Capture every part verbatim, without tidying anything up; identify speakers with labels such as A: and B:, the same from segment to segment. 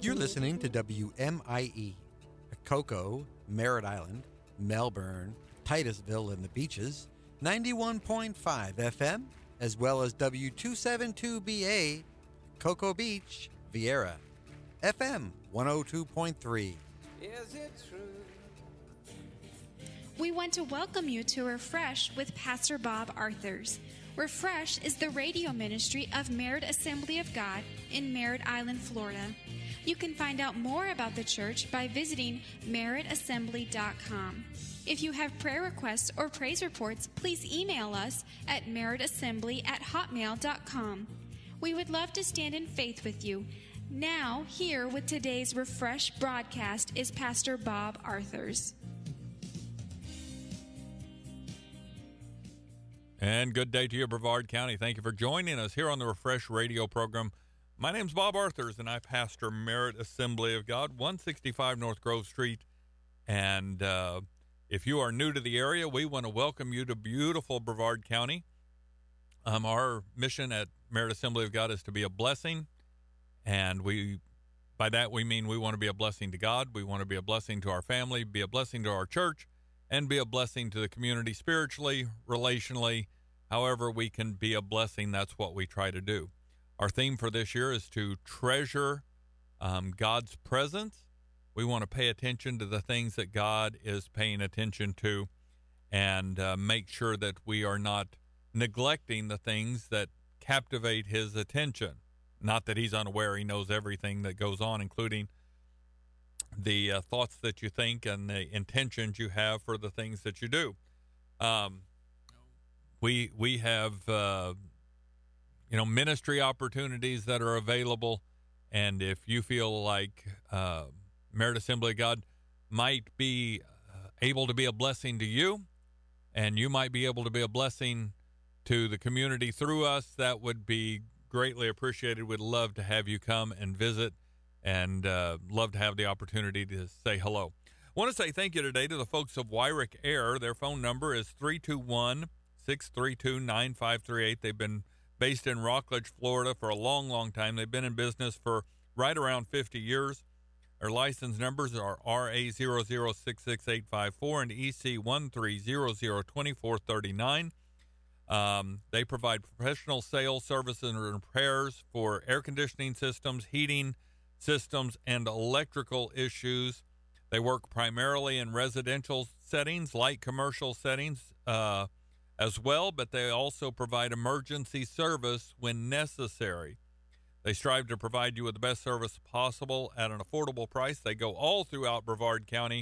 A: You're listening to W M I E, Cocoa, Merritt Island, Melbourne, Titusville, and the Beaches, ninety-one point five F M, as well as W two seventy-two B A, Cocoa Beach, Vieira, F M one oh two point three.
B: Is it true?
C: We want to welcome you to Refresh with Pastor Bob Arthurs. Refresh is the radio ministry of Merritt Assembly of God in Merritt Island, Florida. You can find out more about the church by visiting merritt assembly dot com. If you have prayer requests or praise reports, please email us at merritt assembly at hotmail dot com. We would love to stand in faith with you. Now, here with today's Refresh broadcast is Pastor Bob Arthurs.
D: And good day to you, Brevard County. Thank you for joining us here on the Refresh radio program. My name's Bob Arthurs, and I pastor Merritt Assembly of God, one sixty-five North Grove Street. And uh, if you are new to the area, we want to welcome you to beautiful Brevard County. Um, our mission at Merritt Assembly of God is to be a blessing, and we, by that we mean we want to be a blessing to God. We want to be a blessing to our family, be a blessing to our church, and be a blessing to the community spiritually, relationally. However we can be a blessing, that's what we try to do. Our theme for this year is to treasure um, God's presence. We want to pay attention to the things that God is paying attention to, and uh, make sure that we are not neglecting the things that captivate his attention. Not that he's unaware, he knows everything that goes on, including the uh, thoughts that you think and the intentions you have for the things that you do. Um, we we have uh, you know ministry opportunities that are available, and if you feel like uh, Merritt Assembly of God might be uh, able to be a blessing to you, and you might be able to be a blessing to the community through us, that would be greatly appreciated. We'd love to have you come and visit, and uh, love to have the opportunity to say hello. I want to say thank you today to the folks of Wyrick Air. Their phone number is three two one, six three two, nine five three eight. They've been based in Rockledge, Florida for a long, long time. They've been in business for right around fifty years. Their license numbers are R A zero zero six six eight five four and E C one three zero zero two four three nine. Um, they provide professional sales, services, and repairs for air conditioning systems, heating systems, and electrical issues. They work primarily in residential settings, light commercial settings uh, as well, but they also provide emergency service when necessary. They strive to provide you with the best service possible at an affordable price. They go all throughout Brevard County,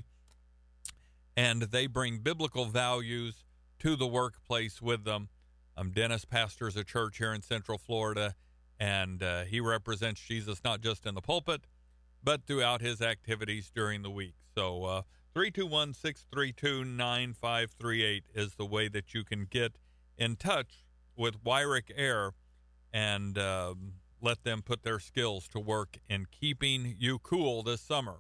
D: and they bring biblical values to the workplace with them. Um, Dennis pastors a church here in Central Florida, and uh, he represents Jesus not just in the pulpit, but throughout his activities during the week. So uh, three two one, six three two, nine five three eight is the way that you can get in touch with Wyrick Air and um, let them put their skills to work in keeping you cool this summer.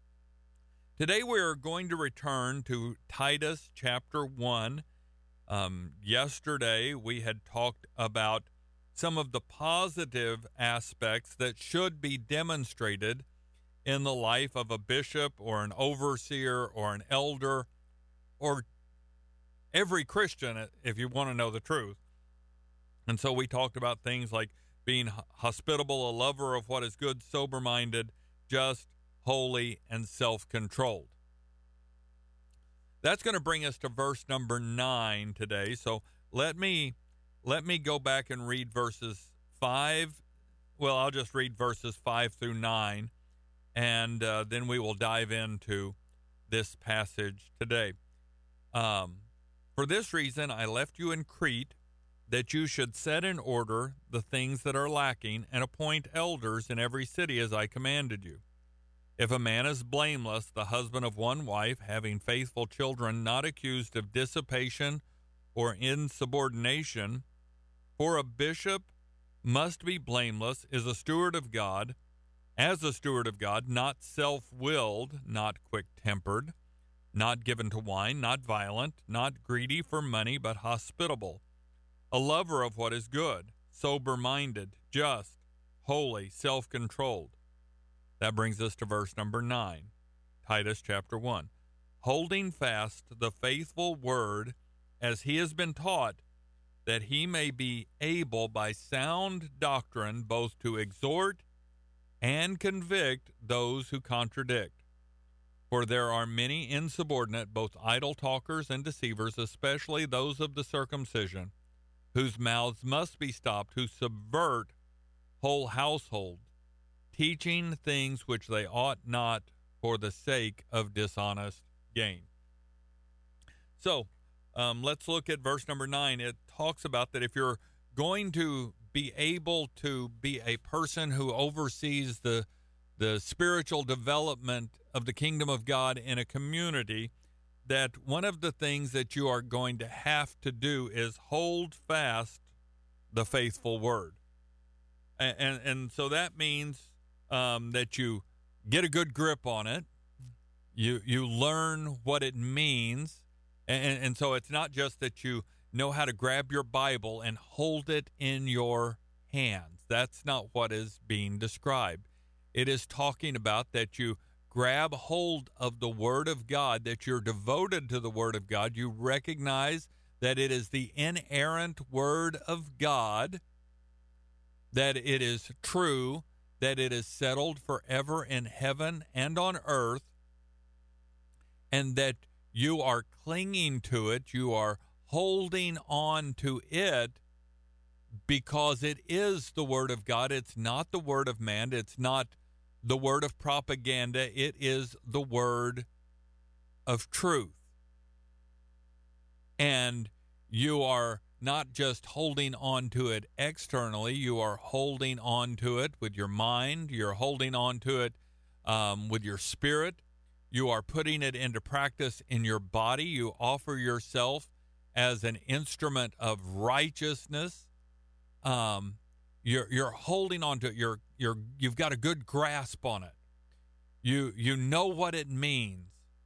D: Today we are going to return to Titus chapter one. Um, yesterday we had talked about some of the positive aspects that should be demonstrated in the life of a bishop or an overseer or an elder or every Christian, if you want to know the truth. And so we talked about things like being hospitable, a lover of what is good, sober-minded, just, holy, and self-controlled. That's going to bring us to verse number nine today. So let me let me go back and read verses five. Well, I'll just read verses five through nine, and uh, then we will dive into this passage today. Um, For this reason I left you in Crete, that you should set in order the things that are lacking, and appoint elders in every city as I commanded you. If a man is blameless, the husband of one wife, having faithful children, not accused of dissipation or insubordination, for a bishop must be blameless, is a steward of God, as a steward of God, not self-willed, not quick-tempered, not given to wine, not violent, not greedy for money, but hospitable, a lover of what is good, sober-minded, just, holy, self-controlled. That brings us to verse number nine, Titus chapter one. Holding fast the faithful word as he has been taught, that he may be able by sound doctrine both to exhort and convict those who contradict. For there are many insubordinate, both idle talkers and deceivers, especially those of the circumcision, whose mouths must be stopped, who subvert whole households, teaching things which they ought not for the sake of dishonest gain. So, um, let's look at verse number nine. It talks about that if you're going to be able to be a person who oversees the the spiritual development of the kingdom of God in a community, that one of the things that you are going to have to do is hold fast the faithful word. And, and, and so that means um, that you get a good grip on it. You, you learn what it means. And, and so it's not just that you know how to grab your Bible and hold it in your hands. That's not what is being described. It is talking about that you grab hold of the Word of God, that you're devoted to the Word of God. You recognize that it is the inerrant Word of God, that it is true, that it is settled forever in heaven and on earth, and that you are clinging to it, you are holding on to it, because it is the Word of God. It's not the word of man. It's not the word of propaganda. It is the word of truth. And you are not just holding on to it externally. You are holding on to it with your mind. You're holding on to it um, with your spirit. You are putting it into practice in your body. You offer yourself as an instrument of righteousness. Um, you're you're holding on to it. You're you're you've got a good grasp on it. You you know what it means,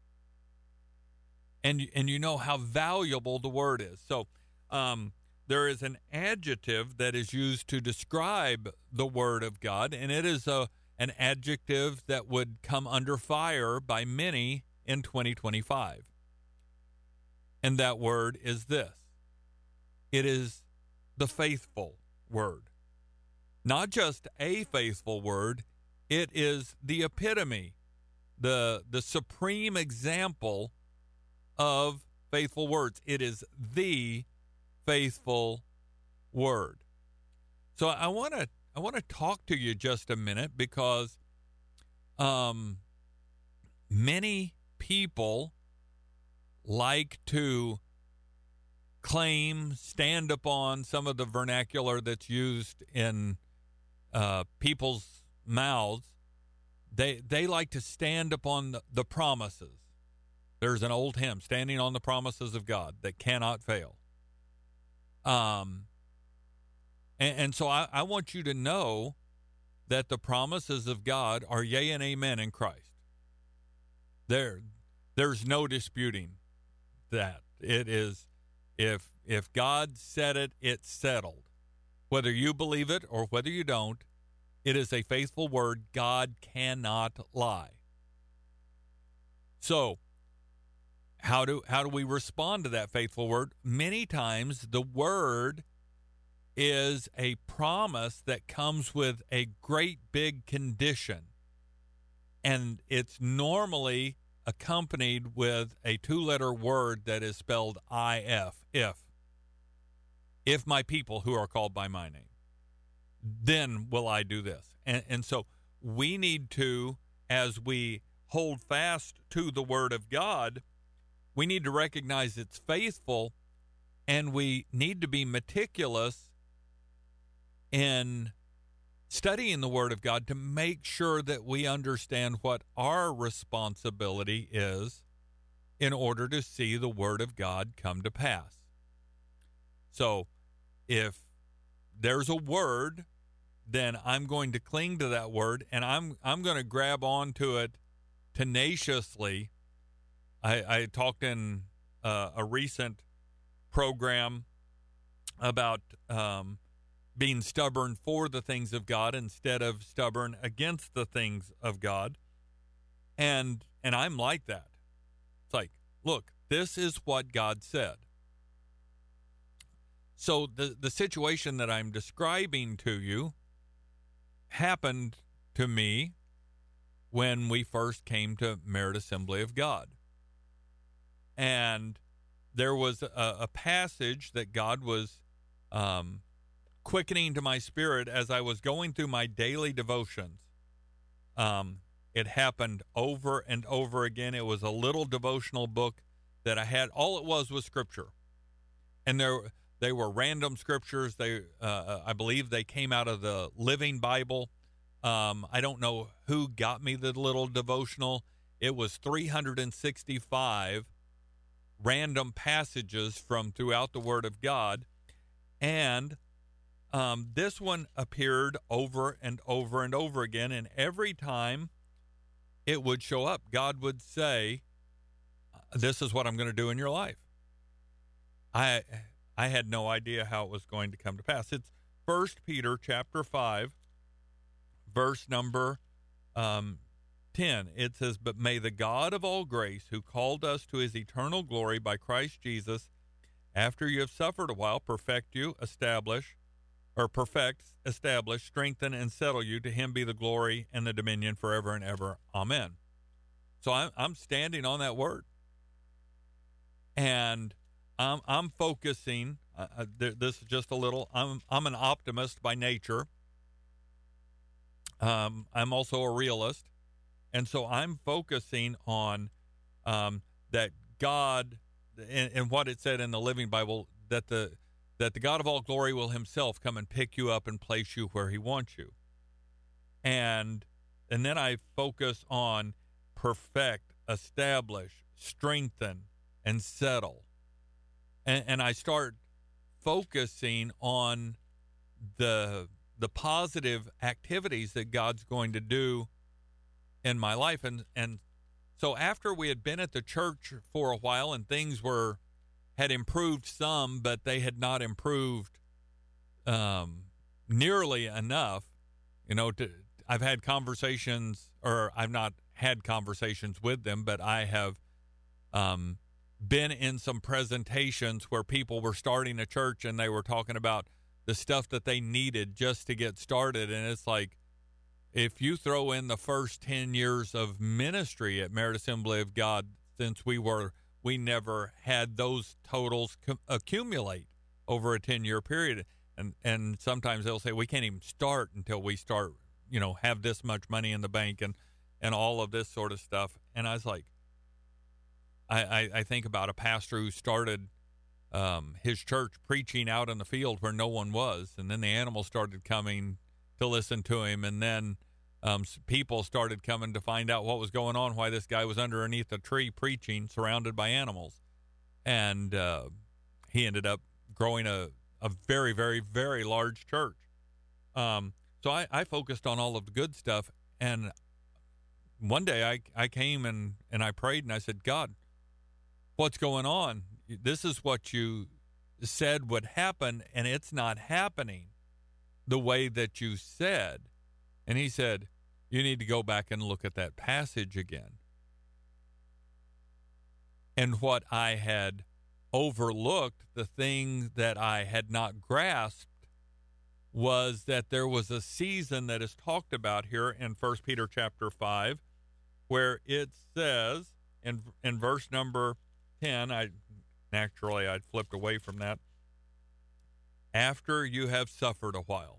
D: and and you know how valuable the word is. So, um, there is an adjective that is used to describe the word of God, and it is a an adjective that would come under fire by many in twenty twenty-five. And that word is this: it is the faithful word. Not just a faithful word, it is the epitome, the the supreme example of faithful words. It is the faithful word. So I want to I want to talk to you just a minute, because um many people like to claim, stand upon some of the vernacular that's used in uh, people's mouths. They they like to stand upon the, the promises. There's an old hymn, standing on the promises of God that cannot fail. Um, and, and so I, I want you to know that the promises of God are yea and amen in Christ. There, there's no disputing that. It is, if if God said it, it's settled. Whether you believe it or whether you don't, it is a faithful word. God cannot lie. So, how do how do we respond to that faithful word? Many times the word is a promise that comes with a great big condition, and it's normally accompanied with a two-letter word that is spelled I F, if. If my people who are called by my name, then will I do this. And, and so we need to, as we hold fast to the word of God, we need to recognize it's faithful, and we need to be meticulous in studying the word of God to make sure that we understand what our responsibility is in order to see the word of God come to pass. So if there's a word, then I'm going to cling to that word, and I'm I'm going to grab onto it tenaciously. I, I talked in uh, a recent program about um, being stubborn for the things of God instead of stubborn against the things of God. And and I'm like that. It's like, look, this is what God said. So the, the situation that I'm describing to you happened to me when we first came to Merit Assembly of God. And there was a, a passage that God was um, quickening to my spirit as I was going through my daily devotions. Um, it happened over and over again. It was a little devotional book that I had. All it was was scripture. And there they were random scriptures. They, uh, I believe they came out of the Living Bible. Um, I don't know who got me the little devotional. It was three hundred sixty-five random passages from throughout the Word of God. And um, this one appeared over and over and over again. And every time it would show up, God would say, this is what I'm going to do in your life. I I had no idea how it was going to come to pass. It's First Peter chapter five, verse number um, ten. It says, but may the God of all grace, who called us to his eternal glory by Christ Jesus, after you have suffered a while, perfect you, establish, or perfect, establish, strengthen, and settle you. To him be the glory and the dominion forever and ever. Amen. So I'm, I'm standing on that word. And I'm, I'm focusing, uh, th- this is just a little, I'm, I'm an optimist by nature. Um, I'm also a realist. And so I'm focusing on um, that God, and, and what it said in the Living Bible, that the that the God of all glory will himself come and pick you up and place you where he wants you. And and then I focus on perfect, establish, strengthen, and settle. And, and I start focusing on the the positive activities that God's going to do in my life. And and so after we had been at the church for a while and things were had improved some, but they had not improved um, nearly enough, you know, to, I've had conversations, or I've not had conversations with them, but I have um, been in some presentations where people were starting a church and they were talking about the stuff that they needed just to get started. And it's like, if you throw in the first ten years of ministry at Merit Assembly of God, since we were, we never had those totals com- accumulate over a ten-year period. And and sometimes they'll say, we can't even start until we start, you know, have this much money in the bank and, and all of this sort of stuff. And I was like, I, I, I think about a pastor who started um, his church preaching out in the field where no one was. And then the animals started coming to listen to him. And then um, people started coming to find out what was going on, why this guy was underneath a tree preaching, surrounded by animals. And uh, he ended up growing a, a very, very, very large church. Um, so I, I focused on all of the good stuff. And one day I, I came and, and I prayed and I said, God, what's going on? This is what you said would happen, and it's not happening the way that you said. And he said, you need to go back and look at that passage again. And what I had overlooked, the thing that I had not grasped, was that there was a season that is talked about here in First Peter chapter five, where it says in in verse number ten, I naturally I'd flipped away from that. After you have suffered a while.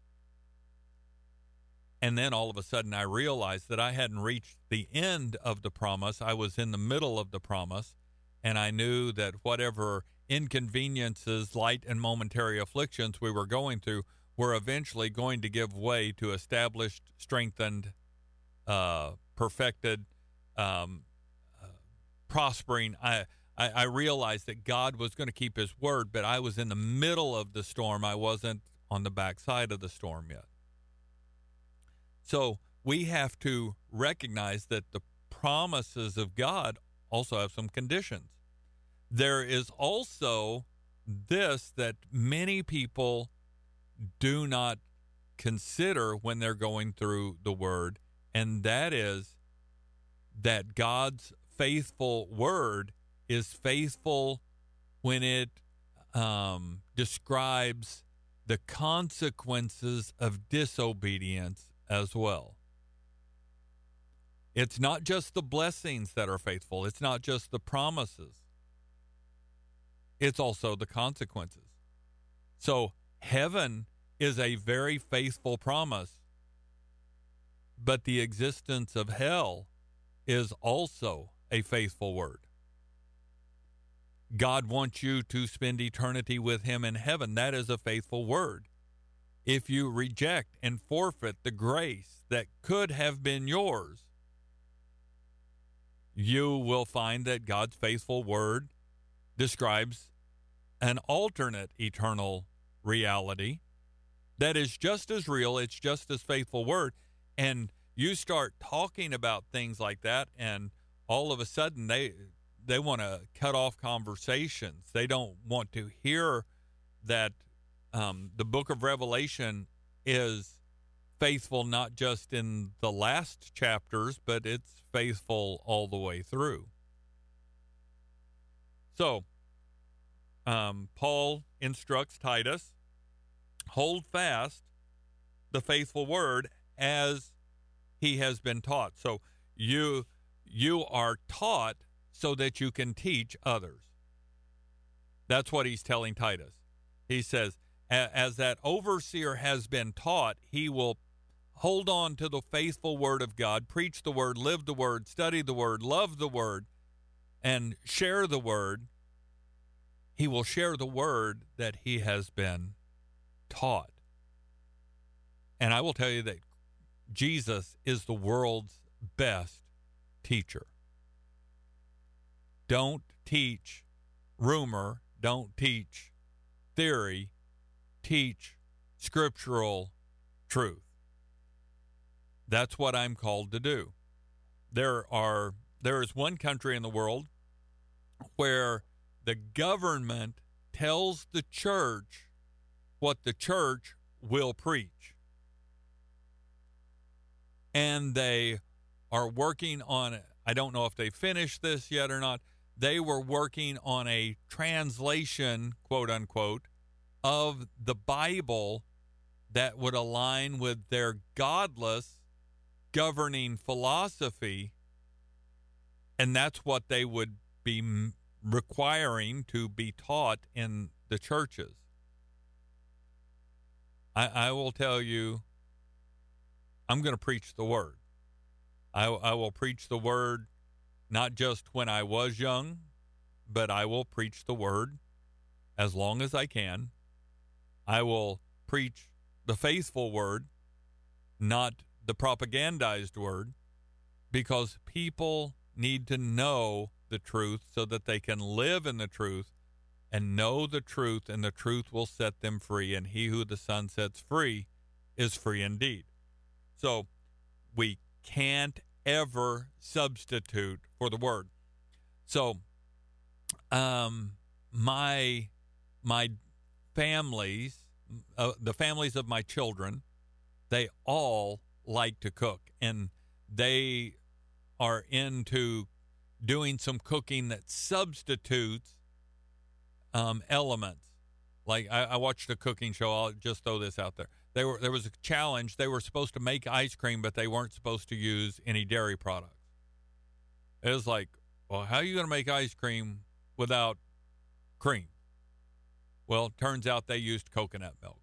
D: And then all of a sudden I realized that I hadn't reached the end of the promise. I was in the middle of the promise, and I knew that whatever inconveniences, light and momentary afflictions we were going through were eventually going to give way to established, strengthened, uh, perfected, um, uh, prospering. I, I, I realized that God was going to keep his word, but I was in the middle of the storm. I wasn't on the backside of the storm yet. So we have to recognize that the promises of God also have some conditions. There is also this, that many people do not consider when they're going through the Word, and that is that God's faithful Word is faithful when it um, describes the consequences of disobedience as well. It's not just the blessings that are faithful. It's not just the promises. It's also the consequences. So heaven is a very faithful promise, but the existence of hell is also a faithful word. God wants you to spend eternity with him in heaven. That is a faithful word. If you reject and forfeit the grace that could have been yours, you will find that God's faithful word describes an alternate eternal reality that is just as real, it's just as faithful word. And you start talking about things like that, and all of a sudden they they want to cut off conversations. They don't want to hear that um, the book of Revelation is faithful not just in the last chapters, but it's faithful all the way through. So, um, Paul instructs Titus, hold fast the faithful word as he has been taught. So you you are taught so that you can teach others. That's what he's telling Titus. He says, as that overseer has been taught, he will hold on to the faithful word of God, preach the word, live the word, study the word, love the word, and share the word. He will share the word that he has been taught. And I will tell you that Jesus is the world's best teacher. Don't teach rumor. Don't teach theory. Teach scriptural truth. That's what I'm called to do. There are there is one country in the world where the government tells the church what the church will preach. And they are working on, I don't know if they finished this yet or not, they were working on a translation, quote unquote, of the Bible that would align with their godless governing philosophy, and that's what they would be m- requiring to be taught in the churches. I, I will tell you, I'm going to preach the word. I, I will preach the word not just when I was young, but I will preach the word as long as I can. I will preach the faithful word, not the propagandized word, because people need to know the truth so that they can live in the truth and know the truth, and the truth will set them free. And he who the Son sets free is free indeed. So we can't ever substitute for the word. So um, my my families, uh, the families of my children, they all like to cook, and they are into doing some cooking that substitutes um, elements. Like I, I watched a cooking show. I'll just throw this out there. They were there was a challenge. They were supposed to make ice cream, but they weren't supposed to use any dairy products. It was like, well, how are you going to make ice cream without cream? Well, it turns out they used coconut milk.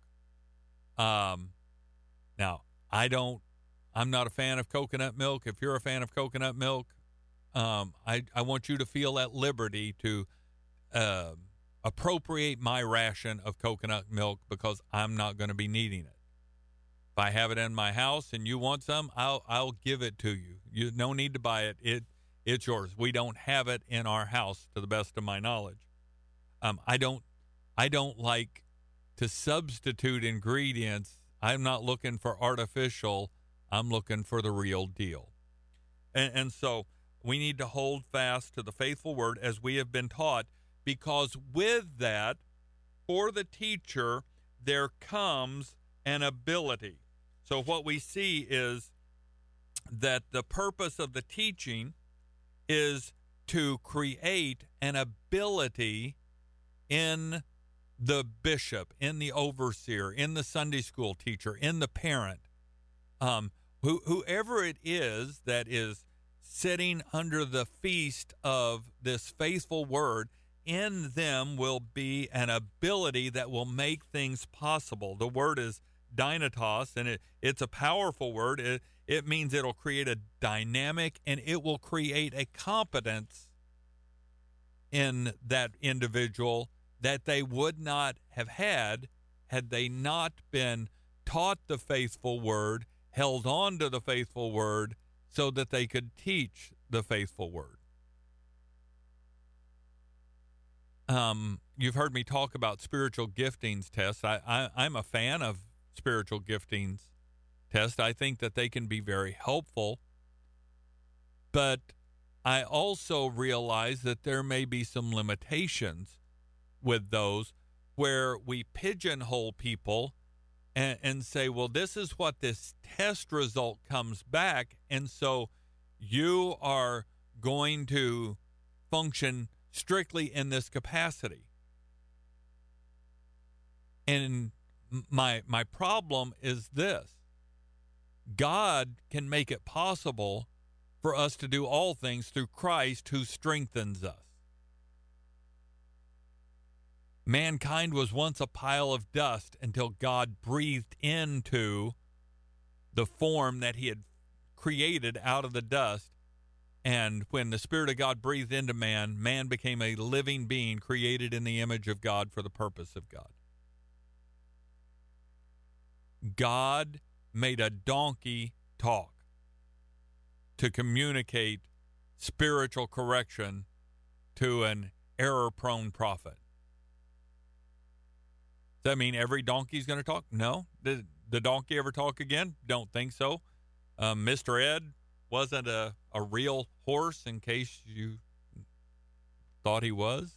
D: Um, now, I don't, I'm not a fan of coconut milk. If you're a fan of coconut milk, um, I, I want you to feel at liberty to uh, appropriate my ration of coconut milk, because I'm not going to be needing it. If I have it in my house and you want some, I'll I'll give it to you. You no need to buy it. It it's yours. We don't have it in our house, to the best of my knowledge. Um, I don't I don't like to substitute ingredients. I'm not looking for artificial. I'm looking for the real deal. And, and so we need to hold fast to the faithful word as we have been taught, because with that, for the teacher, there comes an ability. So what we see is that the purpose of the teaching is to create an ability in the bishop, in the overseer, in the Sunday school teacher, in the parent, um, who, whoever it is that is sitting under the feast of this faithful word. In them will be an ability that will make things possible. The word is dynatos, and it, it's a powerful word. It, it means it'll create a dynamic, and it will create a competence in that individual that they would not have had had they not been taught the faithful word, held on to the faithful word, so that they could teach the faithful word. Um, you've heard me talk about spiritual giftings tests. I, I, I'm a fan of spiritual giftings tests. I think that they can be very helpful, but I also realize that there may be some limitations with those where we pigeonhole people and, and say, well, this is what this test result comes back, and so you are going to function strictly in this capacity. And my my problem is this: God can make it possible for us to do all things through Christ who strengthens us. Mankind was once a pile of dust until God breathed into the form that he had created out of the dust. And when the Spirit of God breathed into man, man became a living being created in the image of God for the purpose of God. God made a donkey talk to communicate spiritual correction to an error-prone prophet. Does that mean every donkey's going to talk? No. Did the donkey ever talk again? Don't think so. Um, Mister Ed wasn't a, a real horse, in case you thought he was.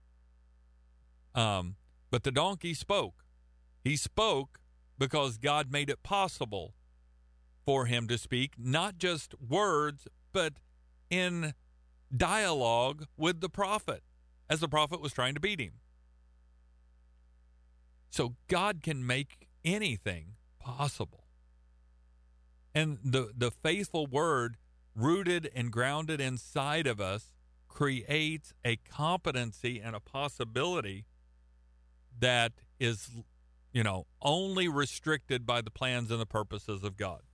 D: Um, but the donkey spoke. He spoke because God made it possible for him to speak, not just words, but in dialogue with the prophet, as the prophet was trying to beat him. So God can make anything possible. And the, the faithful word rooted and grounded inside of us creates a competency and a possibility that is, you know, only restricted by the plans and the purposes of God.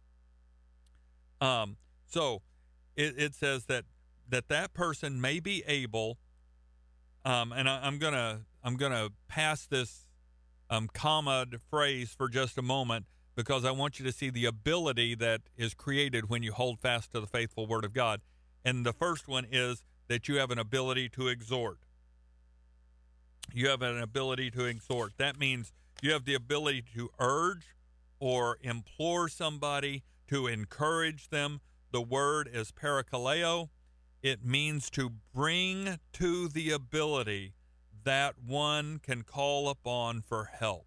D: Um, so it, it says that, that that person may be able, um, and I, I'm gonna I'm gonna pass this um, commaed phrase for just a moment, because I want you to see the ability that is created when you hold fast to the faithful word of God. And the first one is that you have an ability to exhort. You have an ability to exhort. That means you have the ability to urge or implore somebody, to encourage them. The word is parakaleo. It means to bring to the ability that one can call upon for help.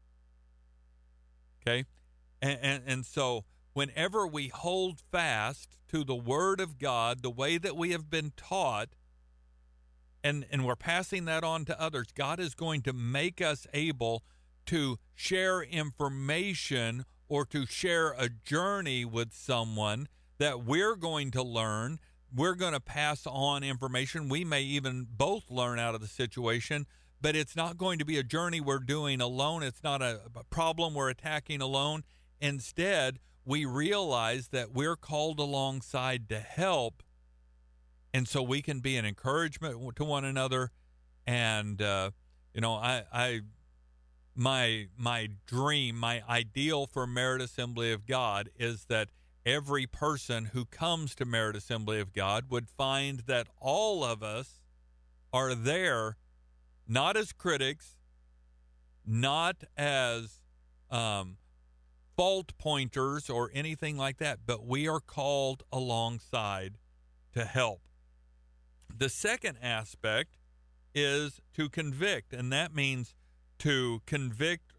D: Okay? And, and, and so whenever we hold fast to the word of God, the way that we have been taught, and, and we're passing that on to others, God is going to make us able to share information or to share a journey with someone that we're going to learn. We're going to pass on information. We may even both learn out of the situation, but it's not going to be a journey we're doing alone. It's not a, a problem we're attacking alone. Instead, we realize that we're called alongside to help, and so we can be an encouragement to one another. And uh, you know, I, I, my my dream, my ideal for Merit Assembly of God is that every person who comes to Merit Assembly of God would find that all of us are there, not as critics, not as um, fault pointers or anything like that, but we are called alongside to help. The second aspect is to convict, and that means to convict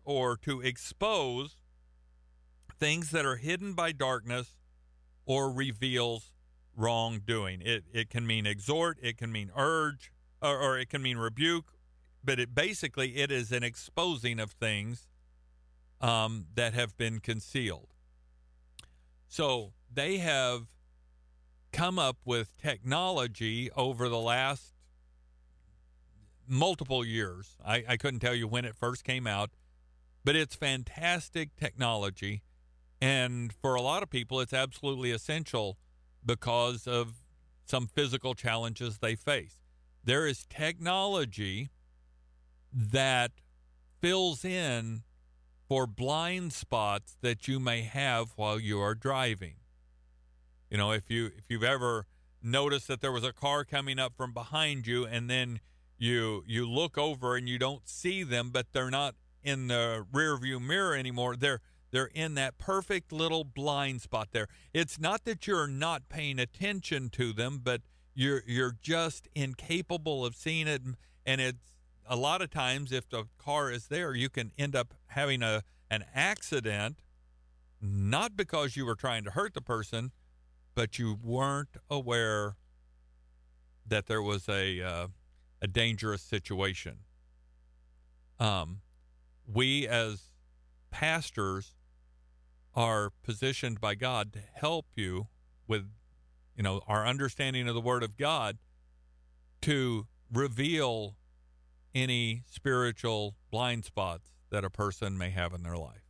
D: or to expose things that are hidden by darkness or reveals wrongdoing. It it can mean exhort, it can mean urge, or, or it can mean rebuke, but it basically it is an exposing of things um, that have been concealed. So they have come up with technology over the last multiple years. I, I couldn't tell you when it first came out, but it's fantastic technology. And for a lot of people, it's absolutely essential because of some physical challenges they face. There is technology that fills in for blind spots that you may have while you are driving. You know, if you if you've ever noticed that there was a car coming up from behind you, and then you you look over and you don't see them, but they're not in the rear view mirror anymore. They're They're in that perfect little blind spot there. It's not that you're not paying attention to them, but you're you're just incapable of seeing it. And it's a lot of times, if the car is there, you can end up having a an accident, not because you were trying to hurt the person, but you weren't aware that there was a uh, a dangerous situation. Um, we as pastors are positioned by God to help you with, you know, our understanding of the Word of God to reveal any spiritual blind spots that a person may have in their life.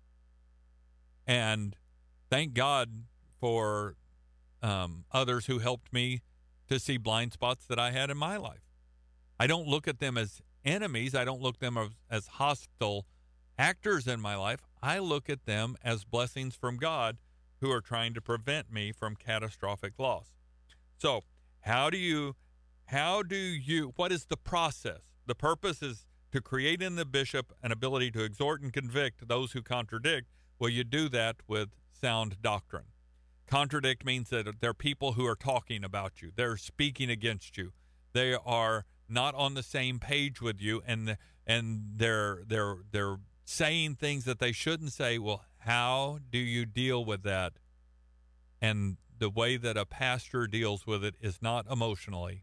D: And thank God for um, others who helped me to see blind spots that I had in my life. I don't look at them as enemies. I don't look at them as, as hostile actors in my life. I look at them as blessings from God who are trying to prevent me from catastrophic loss. So how do you, how do you, what is the process? The purpose is to create in the bishop an ability to exhort and convict those who contradict. Well, you do that with sound doctrine. Contradict means that they're people who are talking about you. They're speaking against you. They are not on the same page with you, and and they're they're they're saying things that they shouldn't say. Well, how do you deal with that? And the way that a pastor deals with it is not emotionally.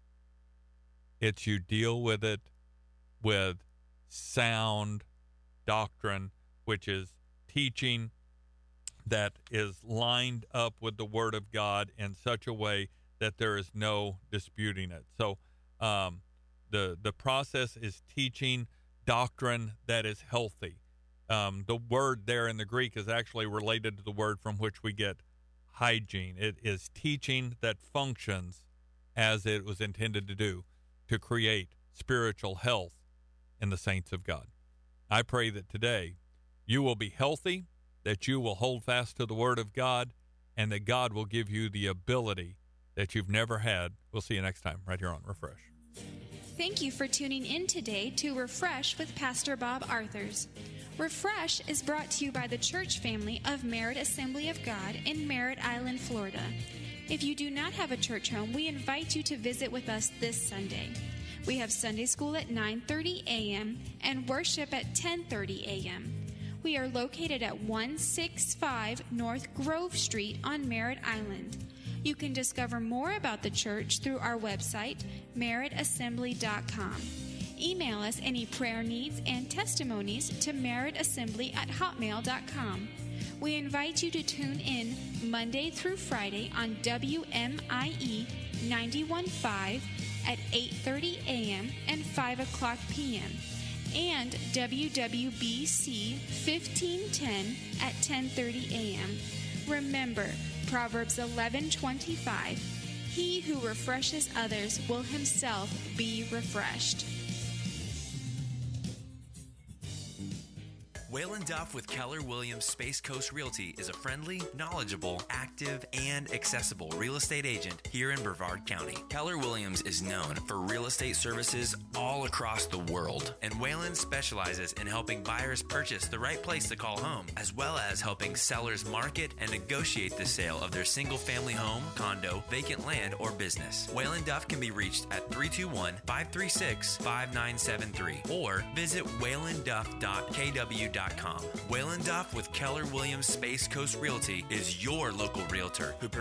D: It's you deal with it with sound doctrine, which is teaching that is lined up with the Word of God in such a way that there is no disputing it. So um, the the process is teaching doctrine that is healthy. Um, the word there in the Greek is actually related to the word from which we get hygiene. It is teaching that functions as it was intended to do, to create spiritual health in the saints of God. I pray that today you will be healthy, that you will hold fast to the Word of God, and that God will give you the ability that you've never had. We'll see you next time right here on Refresh.
C: Thank you for tuning in today to Refresh with Pastor Bob Arthurs. Refresh is brought to you by the church family of Merritt Assembly of God in Merritt Island, Florida. If you do not have a church home, we invite you to visit with us this Sunday. We have Sunday school at nine thirty a.m. and worship at ten thirty a.m. We are located at one sixty-five North Grove Street on Merritt Island. You can discover more about the church through our website, merritt assembly dot com. Email us any prayer needs and testimonies to merrittassembly at hotmail dot com. We invite you to tune in Monday through Friday on W M I E ninety-one point five at eight thirty a.m. and five o'clock p.m. and W W B C fifteen ten at ten thirty a.m. Remember, Proverbs eleven twenty-five, he who refreshes others will himself be refreshed.
B: Waylon Duff with Keller Williams Space Coast Realty is a friendly, knowledgeable, active, and accessible real estate agent here in Brevard County. Keller Williams is known for real estate services all across the world, and Waylon specializes in helping buyers purchase the right place to call home, as well as helping sellers market and negotiate the sale of their single-family home, condo, vacant land, or business. Waylon Duff can be reached at three two one, five three six, five nine seven three or visit waylon duff dot k w dot com. Waylon Duff with Keller Williams Space Coast Realty is your local realtor who